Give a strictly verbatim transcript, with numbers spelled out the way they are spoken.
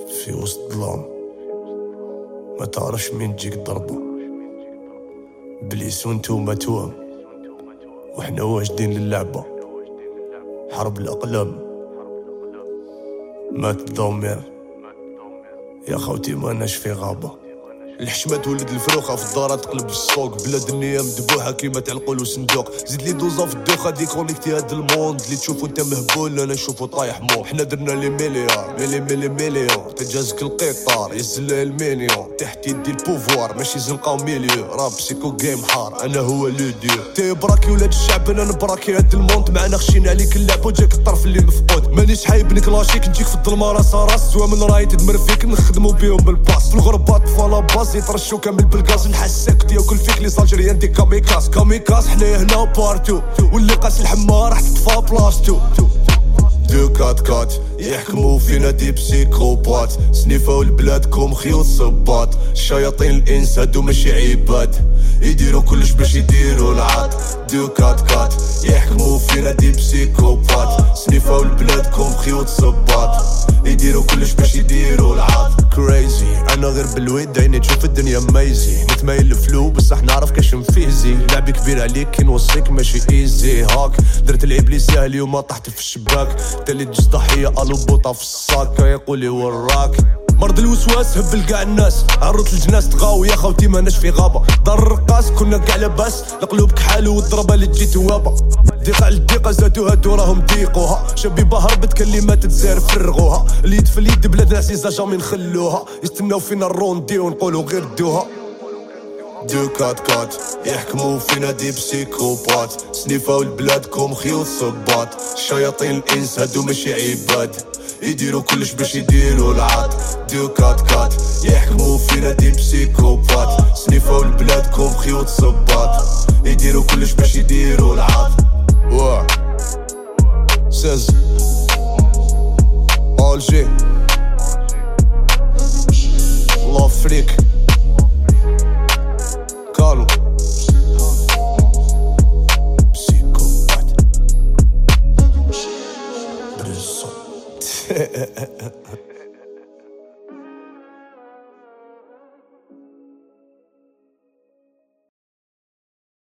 في وسط ظلام ما تعرفش مين تجيك ضربة، بليس وانتوما توام وحنا واجدين للعبة. حرب الأقلام مات الضمير يا خوتي ماناش في غابة. الحشمة تولد الفروخة في الدارة تقلب السوق، بلاد النية مدبوحة كيما تعلقول وصندوق. زيد لي دوزا في الدوخة دي كونيكتي هاد الموند اللي تشوفو انت مهبول انا نشوفو طايح مو. حنا درنا لي مليار ملي ملي مليون تجازك القطار يزل المليون تحت يدي البوفوار ماشي زنقاو ميليو. راب سيكو جيم حار انا هو لو ديو تي براكي ولاد الشعب انا نبراكي هاد الموند. معنا خشينا عليك اللعب وجاك الطرف اللي مفقود. مانيش حايب نكلاشيك نجيك في الظلمة راس راس سوا من راي تدمر فيك نخدمو بيهم بالباس. في الغربة طفالة باس يطرشو كامل بالغاز نحسك دياكل فيك لي سالجريان دي كاميكاس كاميكاس. حنايا هنا بارتو واللي قاس الحما راح تطفى بلاصتو. دو كات كات يحكموا فينا دي بسيكوبات سنيفاو لبلادكم خيوط صباط. الشياطين الانس هادو ماشي عباد يديروا كلش باش يديروا العاد. دو كات كات يحكموا فينا دي بسيكوبات سنيفاو لبلادكم خيوط صباط يديروا كلش باش يديروا العاد. كريزي انا غير بالويد عيني تشوف الدنيا ميزي نتمايل الفلو بصح نعرف كاش نفيزي. لعبي كبير عليك كي نوصيك ماشي ايزي هاك. درت العيب لي ساهلي وما طحت في الشباك تالي تجي ضحية الو بوطة في الصاك يقولي وراك. مرض الوسواس هبل قاع الناس عرضت الجناس تغاو يا خوتي ماناش في غابة. دار الرقاص كنا قاع لاباس القلوب كحالو والضربة اللي تجي توابة. ضيق على الضيقة زادو هادو راهم ضيقوها شبيبة هربت كلمات تزار فرغوها. اليد في اليد بلادنا عزيزة جامي نخلوها يستناو فينا الروندي ونقولو غير دوها. دو كات كات يحكموا فينا دي بسيكوبات سنيفاو لبلادكم خيوط صباط. الشياطين الانس هادو ماشي عباد يديروا كلش باش يديروا العاد. دو كات كات يحكموا فينا دي بسيكوبات سنيفاو لبلادكم خيوط صباط يديروا كلش باش يديروا العاد. واه ساز الجي لافريك كارلو بسيكوبات بريزون